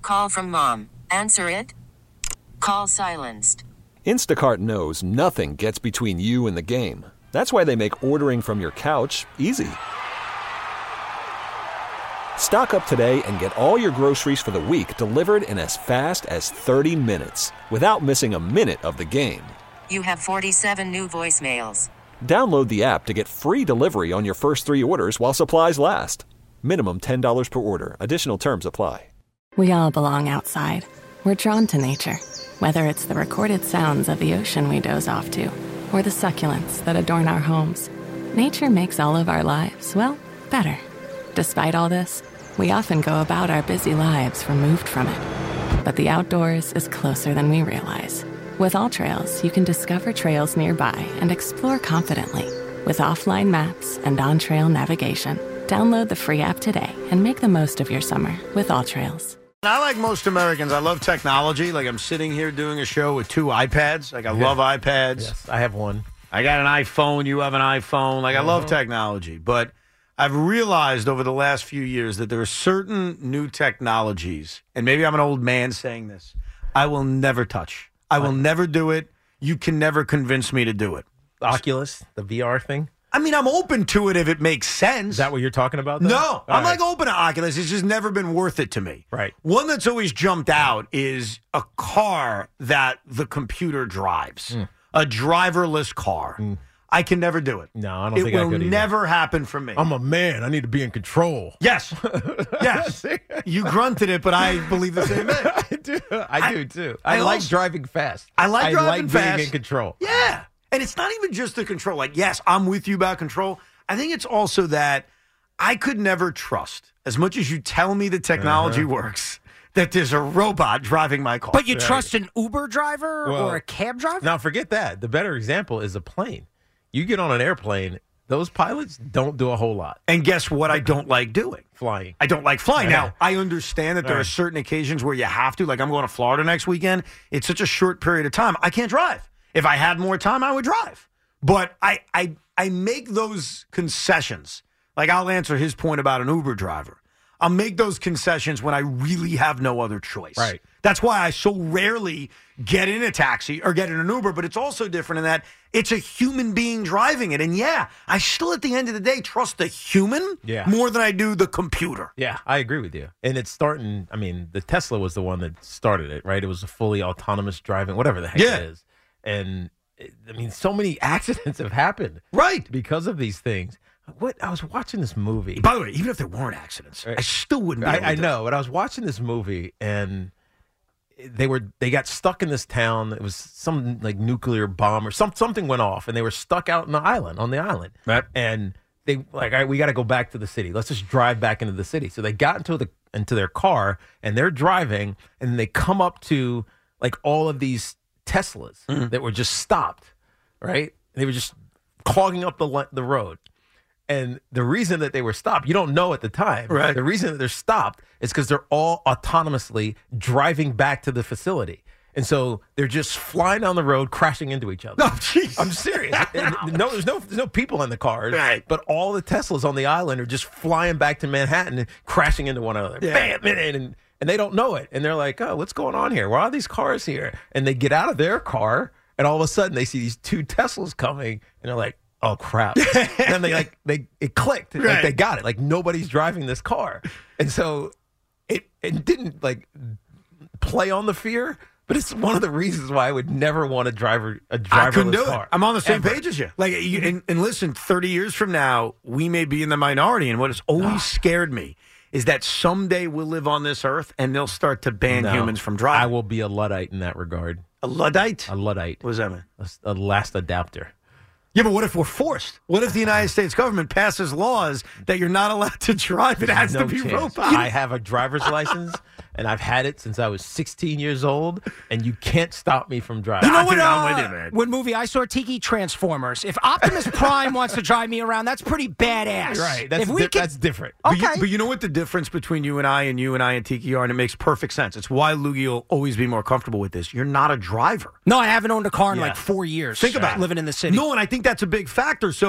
Call from mom. Answer it. Call silenced. Instacart knows nothing gets between you and the game. That's why they make ordering from your couch easy. Stock up today and get all your groceries for the week delivered in as fast as 30 minutes without missing a minute of the game. You have 47 new voicemails. Download the app to get free delivery on your first 3 orders while supplies last. Minimum $10 per order. Additional terms apply. We all belong outside. We're drawn to nature, whether it's the recorded sounds of the ocean we doze off to, or the succulents that adorn our homes. Nature makes all of our lives, well, better. Despite all this, we often go about our busy lives removed from it. But the outdoors is closer than we realize. With AllTrails, you can discover trails nearby and explore confidently. With offline maps and on-trail navigation, download the free app today and make the most of your summer with AllTrails. I, like most Americans, I love technology. Like, I'm sitting here doing a show with 2 iPads. Like, I love iPads. Yes, I have one. I got an iPhone. You have an iPhone. Like, I love technology. But I've realized over the last few years that there are certain new technologies, and maybe I'm an old man saying this, I will never touch. I will never do it. You can never convince me to do it. Oculus, the VR thing? I mean, I'm open to it if it makes sense. Is that what you're talking about, though? No. I'm like open to Oculus. It's just never been worth it to me. Right. One that's always jumped out is a car that the computer drives. A driverless car. I can never do it. No, I don't think I could either. It will never happen for me. I'm a man. I need to be in control. Yes. Yes. You grunted it, but I believe the same thing. I do, too. I like driving fast. I like driving fast. Being in control. Yeah. And it's not even just the control. Like, yes, I'm with you about control. I think it's also that I could never trust, as much as you tell me the technology works, that there's a robot driving my car. But you trust an Uber driver or a cab driver? Now, forget that. The better example is a plane. You get on an airplane, those pilots don't do a whole lot. And guess what I don't like doing? Flying. I don't like flying. Now, I understand that there are certain occasions where you have to. Like, I'm going to Florida next weekend. It's such a short period of time. I can't drive. If I had more time, I would drive. But I make those concessions. Like, I'll answer his point about an Uber driver. I'll make those concessions when I really have no other choice. Right. That's why I so rarely get in a taxi or get in an Uber. But it's also different in that it's a human being driving it. And, yeah, I still, at the end of the day, trust the human more than I do the computer. Yeah, I agree with you. And it's starting, I mean, the Tesla was the one that started it, right? It was a fully autonomous driving, whatever the heck it is. And, I mean, so many accidents have happened. Right. Because of these things. I was watching this movie. By the way, even if there weren't accidents, I still wouldn't be able to I know, but I was watching this movie, and they got stuck in this town. It was some, like, nuclear bomb or something went off, and they were stuck out on the island. Right. And they, like, all right, we got to go back to the city. Let's just drive back into the city. So they got into their car, and they're driving, and they come up to, like, all of these Teslas that were just stopped, right? They were just clogging up the road. And the reason that they were stopped, you don't know at the time. Right. The reason that they're stopped is because they're all autonomously driving back to the facility. And so they're just flying down the road, crashing into each other. Oh, jeez. I'm serious. And there's no people in the cars. Right. But all the Teslas on the island are just flying back to Manhattan and crashing into one another. Yeah. Bam! And they don't know it. And they're like, oh, what's going on here? Why are these cars here? And they get out of their car, and all of a sudden they see these 2 Teslas coming, and they're like, oh, crap. And then it clicked. Right. Like, they got it. Like, nobody's driving this car. And so it didn't, like, play on the fear, but it's one of the reasons why I would never want a driverless I couldn't do car. it. I'm on the same Ever. page as you. Like, and listen, 30 years from now, we may be in the minority, and what has always scared me is that someday we'll live on this earth, and they'll start to ban humans from driving. I will be a Luddite in that regard. A Luddite? A Luddite. What does that mean? A last adapter. Yeah, but what if we're forced? What if the United States government passes laws that you're not allowed to drive? It has to be robots. I have a driver's license, and I've had it since I was 16 years old, and you can't stop me from driving. You know what? I'm with you, man. What movie I saw? Tiki Transformers. If Optimus Prime wants to drive me around, that's pretty badass. Right. That's different. Okay. But you know what the difference between you and I and Tiki are, and it makes perfect sense. It's why Loogie will always be more comfortable with this. You're not a driver. No, I haven't owned a car in like 4 years. Think about it. Living in the city. No, and I think that's a big factor. So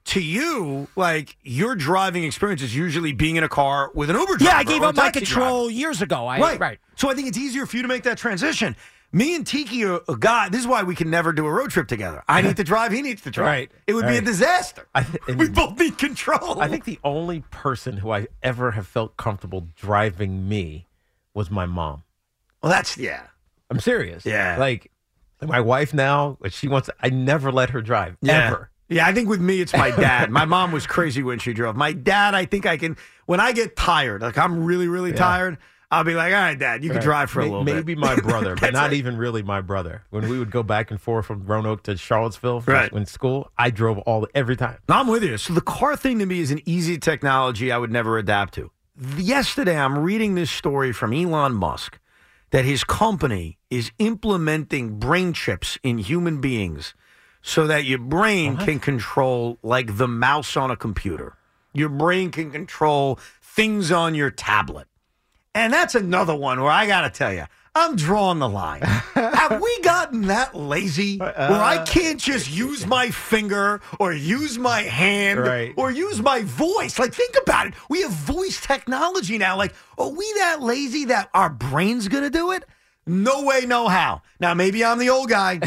to you, like, your driving experience is usually being in a car with an Uber driver. Yeah, I gave or a up my taxi control driver. years ago. Right. So I think it's easier for you to make that transition. Me and Tiki are a guy. This is why we can never do a road trip together. I need to drive. He needs to drive. Right. It would be a disaster. and We both need control. I think the only person who I ever have felt comfortable driving me was my mom. Well, that's, yeah. I'm serious. Yeah. Like my wife now, when she wants, I never let her drive, ever. Yeah, I think with me, it's my dad. My mom was crazy when she drove. My dad, I think I can, when I get tired, like I'm really, really tired, I'll be like, all right, Dad, you can drive for a little bit. Maybe my brother, but not even really my brother. When we would go back and forth from Roanoke to Charlottesville in school, I drove every time. No, I'm with you. So the car thing to me is an easy technology I would never adapt to. Yesterday, I'm reading this story from Elon Musk that his company is implementing brain chips in human beings so that your brain can control, like the mouse on a computer. Your brain can control things on your tablet. And that's another one where I got to tell you, I'm drawing the line. Have we gotten that lazy where I can't just use my finger or use my hand or use my voice? Like, think about it. We have voice technology now. Like, are we that lazy that our brain's going to do it? No way, no how. Now, maybe I'm the old guy.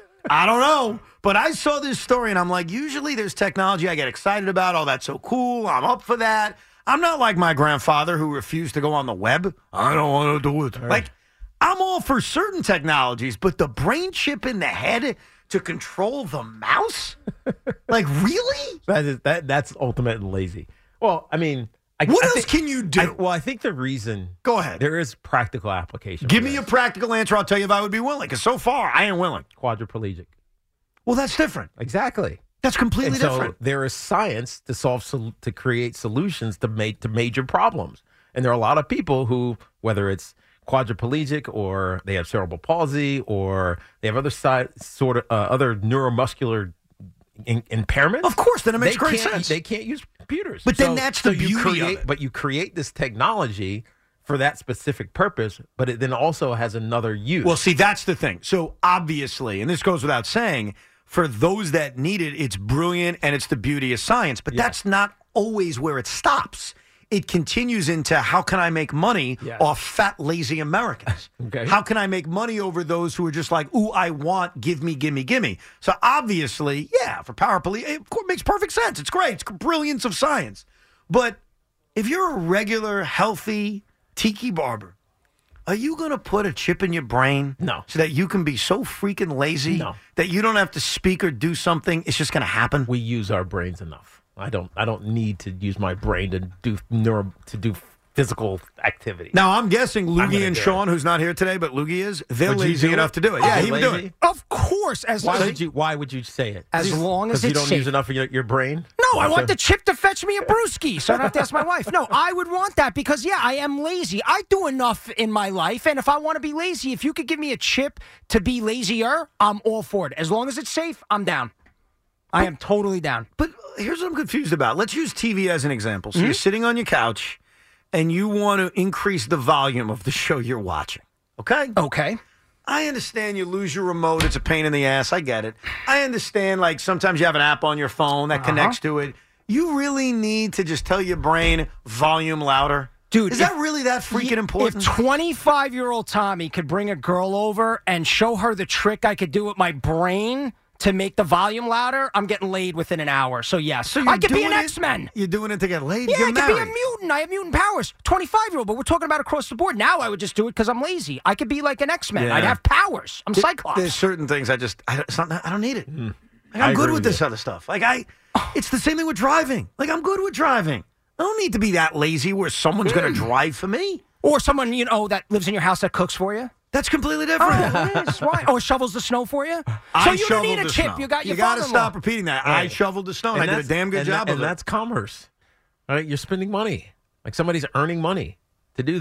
I don't know. But I saw this story, and I'm like, usually there's technology I get excited about. Oh, that's so cool. I'm up for that. I'm not like my grandfather who refused to go on the web. I don't want to do it. Like, I'm all for certain technologies, but the brain chip in the head to control the mouse? Like, really? That's ultimately lazy. Well, I mean, what else can you do? I think the reason. Go ahead. There is practical application. Give me a practical answer. I'll tell you if I would be willing. Because so far, I ain't willing. Quadriplegic. Well, that's different. Exactly. That's completely different. There is science to create solutions to major problems, and there are a lot of people who, whether it's quadriplegic or they have cerebral palsy or they have other other neuromuscular impairments. Of course, then it makes great sense. They can't use computers, but then that's the beauty of it. But you create this technology for that specific purpose, but it then also has another use. Well, see, that's the thing. So obviously, and this goes without saying, for those that need it, it's brilliant and it's the beauty of science. But that's not always where it stops. It continues into how can I make money off fat, lazy Americans? Okay. How can I make money over those who are just like, ooh, I want, give me, give me, give me. So obviously, for power police, it makes perfect sense. It's great. It's brilliance of science. But if you're a regular, healthy Tiki barber, are you going to put a chip in your brain? No. So that you can be so freaking lazy that you don't have to speak or do something? It's just going to happen? We use our brains enough. I don't need to use my brain to do physical activity. Now, I'm guessing Loogie and Sean, who's not here today, but Loogie is, they're lazy enough to do it. Yeah, he would do it. Of course. Why would you say it? As long as you it's don't safe. use enough of your brain? No, I want the chip to fetch me a brewski, so I don't have to ask my wife. No, I would want that because, I am lazy. I do enough in my life, and if I want to be lazy, if you could give me a chip to be lazier, I'm all for it. As long as it's safe, I'm down. I am totally down. But here's what I'm confused about. Let's use TV as an example. So you're sitting on your couch, and you want to increase the volume of the show you're watching. Okay? Okay. I understand you lose your remote. It's a pain in the ass. I get it. I understand, like, sometimes you have an app on your phone that connects to it. You really need to just tell your brain, volume louder. Dude, is that really that freaking important? If 25-year-old Tommy could bring a girl over and show her the trick I could do with my brain to make the volume louder, I'm getting laid within an hour. So, yes. So I could be an X-Men. You're doing it to get laid? Yeah, You're I could married. be a mutant. I have mutant powers. 25-year-old, but we're talking about across the board. Now I would just do it because I'm lazy. I could be like an X-Men. Yeah. I'd have powers. I'm Cyclops. There's certain things I don't need it. Like, I'm good with this other stuff. Like, it's the same thing with driving. Like, I'm good with driving. I don't need to be that lazy where someone's going to drive for me. Or someone, that lives in your house that cooks for you. That's completely different. Oh, yes. Why? Or shovels the snow for you? So you don't need a chip. You got your You got to father-in-law. stop repeating that. I shoveled the snow, and I did a damn good job of it. And that's commerce. All right? You're spending money. Like somebody's earning money to do that.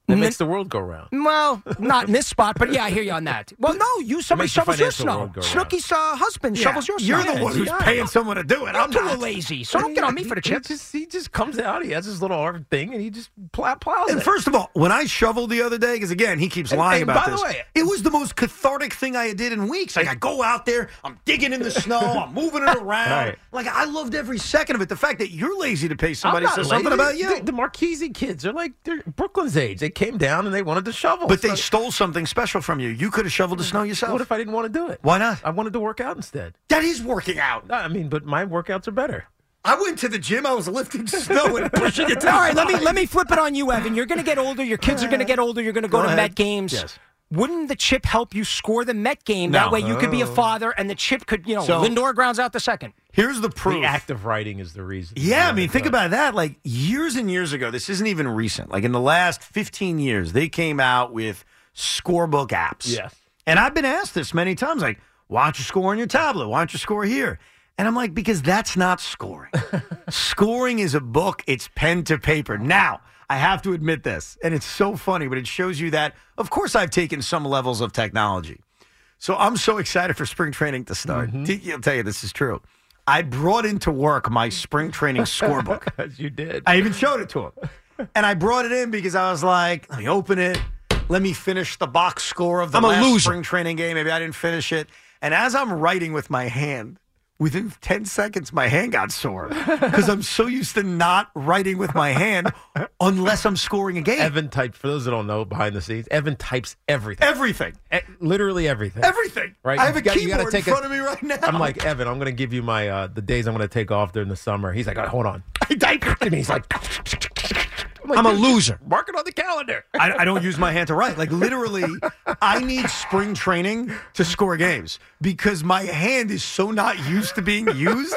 It makes the world go round. Well, not in this spot, but yeah, I hear you on that. Well, no, somebody Makes the shovels your financial snow. world go round. Snooki's husband shovels your snow. You're the one who's paying someone to do it. I'm too lazy, so don't get on me for the chips. He just comes out. He has his little arm thing, and he just plows And it. first of all, when I shoveled the other day, because again, he keeps lying and about by this. the way- It was the most cathartic thing I did in weeks. Like I go out there, I'm digging in the snow, I'm moving it around. Right. Like I loved every second of it. The fact that you're lazy to pay somebody I'm not says something lazy. about you. The Marchese kids, they're Brooklyn's age. They came down and they wanted to shovel. But they stole something special from you. You could have shoveled the snow yourself. What if I didn't want to do it? Why not? I wanted to work out instead. That is working out. I mean, but my workouts are better. I went to the gym. I was lifting snow and pushing it. All right, let me flip it on you, Evan. You're going to get older. Your kids are going to get older. You're going to go to ahead. Met games. Yes. Wouldn't the chip help you score the Met game? No. That way you could be a father, and the chip could, So- Lindor grounds out the second. Here's the proof. The act of writing is the reason. Yeah, I mean, think about that. Like years and years ago, this isn't even recent. Like in the last 15 years, they came out with scorebook apps. Yes. And I've been asked this many times, like, why don't you score on your tablet? Why don't you score here? And I'm like, because that's not scoring. Scoring is a book. It's pen to paper. Now, I have to admit this, and it's so funny, but it shows you that, of course, I've taken some levels of technology. So I'm so excited for spring training to start. I'll tell you, this is true. I brought into work my spring training scorebook. As you did. I even showed it to him. And I brought it in because I was like, let me open it. Let me finish the box score of the last spring training game. Maybe I didn't finish it. And as I'm writing with my hand, within 10 seconds, my hand got sore because I'm so used to not writing with my hand unless I'm scoring a game. Evan typed, for those that don't know behind the scenes, Evan types everything. Everything. Literally everything. Everything. Right? I have a You gotta keyboard in take front of me right now. I'm like, Evan, I'm going to give you my the days I'm going to take off during the summer. He's like, hold on. I type. And he's like, I'm a loser. Mark it on the calendar. I don't use my hand to write. Like literally, I need spring training to score games because my hand is so not used to being used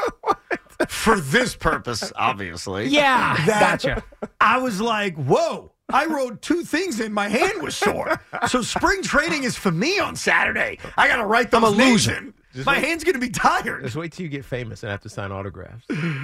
for this purpose, obviously. Yeah, that gotcha. I was like, whoa. I wrote 2 things and my hand was sore. So spring training is for me on Saturday. I got to write those names in. My hand's going to be tired. Just wait till you get famous and have to sign autographs.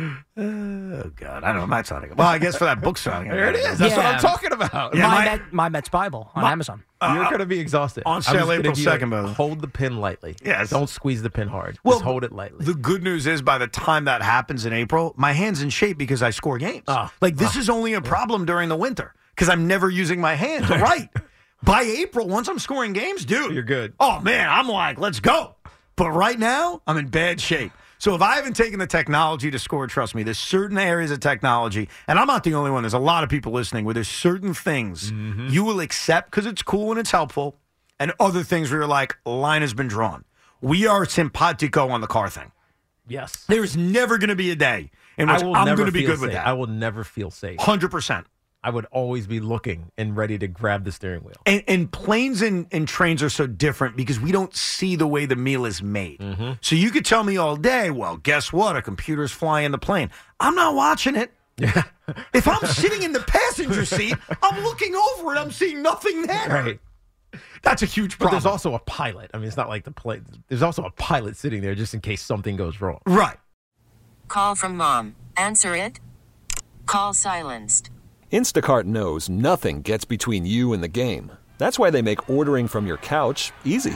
Oh, God. I don't know. I'm not signing it. Well, I guess for that book signing. There it is. That's what I'm talking about. Yeah, My Mets Bible on Amazon. You're going to be exhausted. on sale I'm just gonna April 2nd, by the way. Hold the pin lightly. Yes. Don't squeeze the pin hard. Well, Just hold it lightly. The good news is by the time that happens in April, my hand's in shape because I score games. This is only a problem during the winter because I'm never using my hand to write. By April, once I'm scoring games, dude. You're good. Oh, man, I'm like, let's go. But right now, I'm in bad shape. So if I haven't taken the technology to score, trust me, there's certain areas of technology, and I'm not the only one. There's a lot of people listening where there's certain things you will accept because it's cool and it's helpful, and other things where you're like, line has been drawn. We are simpatico on the car thing. Yes. There's never going to be a day in which I'm going to be good with that. I will never feel safe. 100%. I would always be looking and ready to grab the steering wheel. And planes and trains are so different because we don't see the way the meal is made. So you could tell me all day, well, guess what? A computer's flying the plane. I'm not watching it. Yeah. If I'm sitting in the passenger seat, I'm looking over it. I'm seeing nothing there. Right. That's a huge But problem. there's also a pilot. I mean, it's not like the plane. There's also a pilot sitting there just in case something goes wrong. Right. Call from mom. Answer it. Call silenced. Instacart knows nothing gets between you and the game. That's why they make ordering from your couch easy.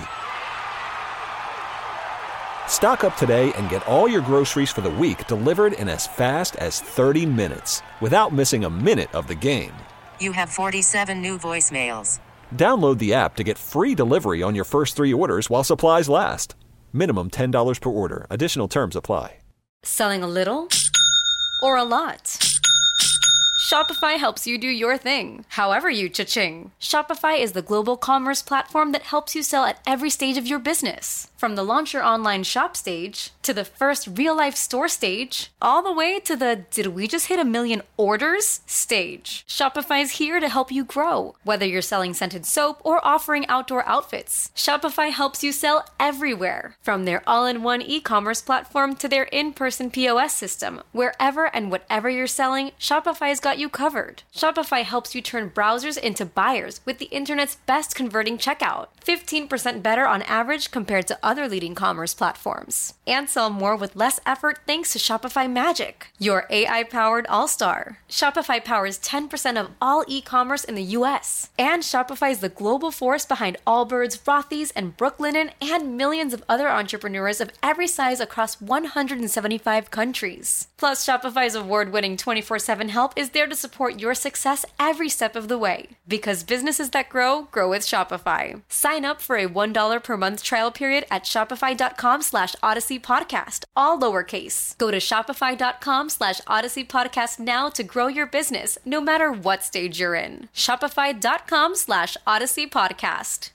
Stock up today and get all your groceries for the week delivered in as fast as 30 minutes without missing a minute of the game. You have 47 new voicemails. Download the app to get free delivery on your first 3 orders while supplies last. Minimum $10 per order. Additional terms apply. Selling a little or a lot? Shopify helps you do your thing, however you cha-ching. Shopify is the global commerce platform that helps you sell at every stage of your business. From the launch your online shop stage, to the first real-life store stage, all the way to the did we just hit 1 million orders stage. Shopify's here to help you grow. Whether you're selling scented soap or offering outdoor outfits, Shopify helps you sell everywhere. From their all-in-one e-commerce platform to their in-person POS system, wherever and whatever you're selling, Shopify's got got you covered. Shopify helps you turn browsers into buyers with the internet's best converting checkout. 15% better on average compared to other leading commerce platforms. And sell more with less effort thanks to Shopify Magic, your AI-powered all-star. Shopify powers 10% of all e-commerce in the U.S. And Shopify is the global force behind Allbirds, Rothy's, and Brooklinen, and millions of other entrepreneurs of every size across 175 countries. Plus, Shopify's award-winning 24/7 help is there to support your success every step of the way. Because businesses that grow, grow with Shopify. Sign up for a $1 per month trial period at shopify.com/Odyssey Podcast, all lowercase. Go to shopify.com/Odyssey Podcast now to grow your business, no matter what stage you're in. Shopify.com/Odyssey Podcast.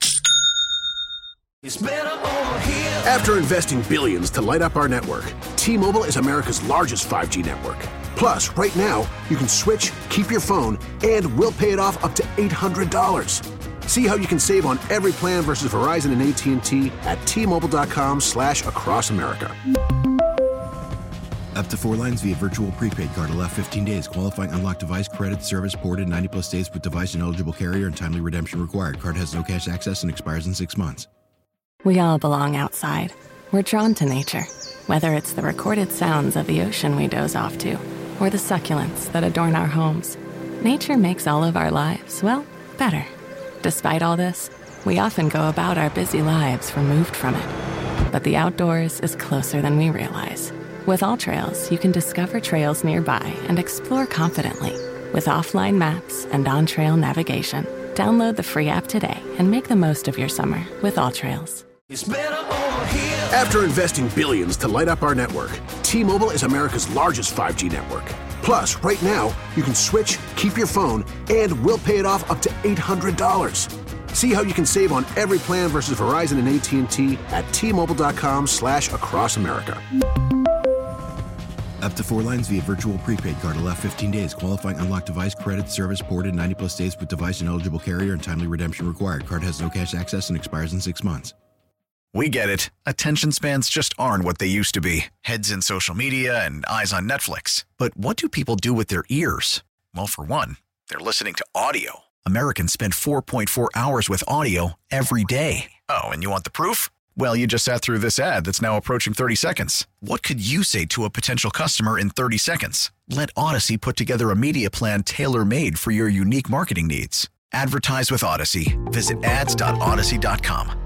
After investing billions to light up our network, T-Mobile is America's largest 5G network. Plus, right now, you can switch, keep your phone, and we'll pay it off up to $800. See how you can save on every plan versus Verizon and AT&T at T-Mobile.com/across America. Up to 4 lines via virtual prepaid card. Allow 15 days. Qualifying unlocked device credit service ported 90+ states with device and eligible carrier and timely redemption required. Card has no cash access and expires in 6 months. We all belong outside. We're drawn to nature, whether it's the recorded sounds of the ocean we doze off to, or the succulents that adorn our homes. Nature makes all of our lives, well, better. Despite all this, we often go about our busy lives removed from it. But the outdoors is closer than we realize. With AllTrails, you can discover trails nearby and explore confidently. With offline maps and on-trail navigation, download the free app today and make the most of your summer with AllTrails. After investing billions to light up our network, T-Mobile is America's largest 5G network. Plus, right now, you can switch, keep your phone, and we'll pay it off up to $800. See how you can save on every plan versus Verizon and AT&T at T-Mobile.com/across America. Up to 4 lines via virtual prepaid card. Allow 15 days. Qualifying unlocked device credit service ported 90+ states with device and eligible carrier and timely redemption required. Card has no cash access and expires in 6 months. We get it. Attention spans just aren't what they used to be. Heads in social media and eyes on Netflix. But what do people do with their ears? Well, for one, they're listening to audio. Americans spend 4.4 hours with audio every day. Oh, and you want the proof? Well, you just sat through this ad that's now approaching 30 seconds. What could you say to a potential customer in 30 seconds? Let Odyssey put together a media plan tailor-made for your unique marketing needs. Advertise with Odyssey. Visit ads.odyssey.com.